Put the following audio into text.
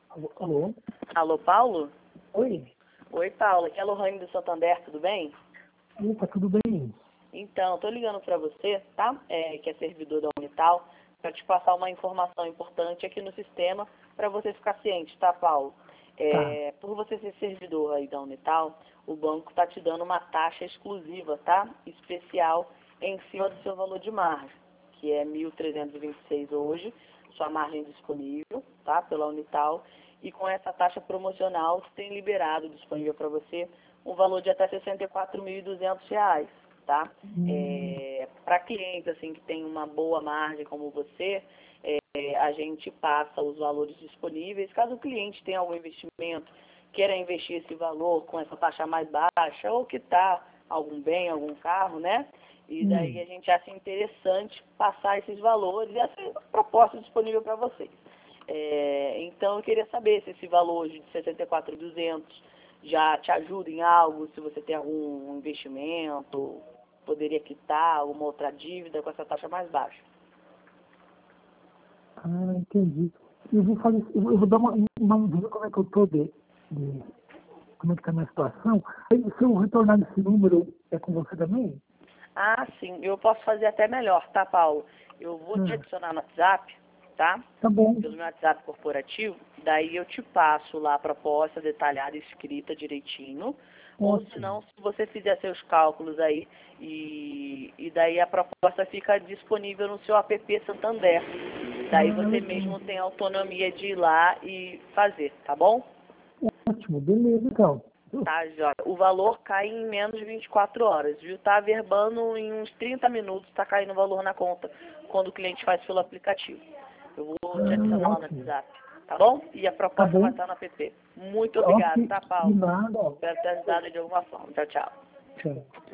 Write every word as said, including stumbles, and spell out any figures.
Alô? Alô? Alô, Paulo? Oi? Oi, Paulo. Aqui é a Lohane do Santander, tudo bem? Opa, tudo bem? Então, tô ligando para você, tá? É, que é servidor da Unital, para te passar uma informação importante aqui no sistema para você ficar ciente, tá, Paulo? Tá. É, por você ser servidor aí da Unital, o banco tá te dando uma taxa exclusiva, tá? Especial em cima do seu valor de margem, que é mil trezentos e vinte e seis hoje, sua margem disponível, tá? Pela Unital. E com essa taxa promocional, tem liberado disponível para você um valor de até sessenta e quatro mil e duzentos reais, tá? Hum, É, para clientes assim que tem uma boa margem como você, é, a gente passa os valores disponíveis. Caso o cliente tenha algum investimento, queira investir esse valor com essa taxa mais baixa, ou quitar algum bem, algum carro, né? E daí hum. a gente acha interessante passar esses valores e essa proposta disponível para vocês. É, então eu queria saber se esse valor de sessenta e quatro mil e duzentos já te ajuda em algo, se você tem algum investimento, poderia quitar alguma outra dívida com essa taxa mais baixa. Ah, entendi. Eu vou fazer, eu vou eu vou dar uma, uma ver como é que eu tô de, de como é que tá a minha situação. Aí, se eu retornar nesse número, é com você também? Ah, sim, eu posso fazer até melhor, tá, Paulo? Eu vou te Ah, adicionar no WhatsApp, tá? tá bom. Pelo meu WhatsApp corporativo, daí eu te passo lá a proposta detalhada, escrita direitinho, ou se Ótimo. não, se você fizer seus cálculos aí, e, e daí a proposta fica disponível no seu app Santander. Daí Ah, você legal. mesmo tem autonomia de ir lá e fazer, tá bom? Ótimo, beleza, então. Tá, Jota. O valor cai em menos de vinte e quatro horas, viu? Tá verbando em uns trinta minutos, tá caindo o valor na conta quando o cliente faz pelo aplicativo. Eu vou te Ah, adicionar lá no ótimo. WhatsApp, tá bom? E a Tá proposta vai bom. estar no app. Muito obrigado, Ok, tá, de Paulo? nada. Espero ter ajudado de alguma forma. Tchau, tchau. Tchau.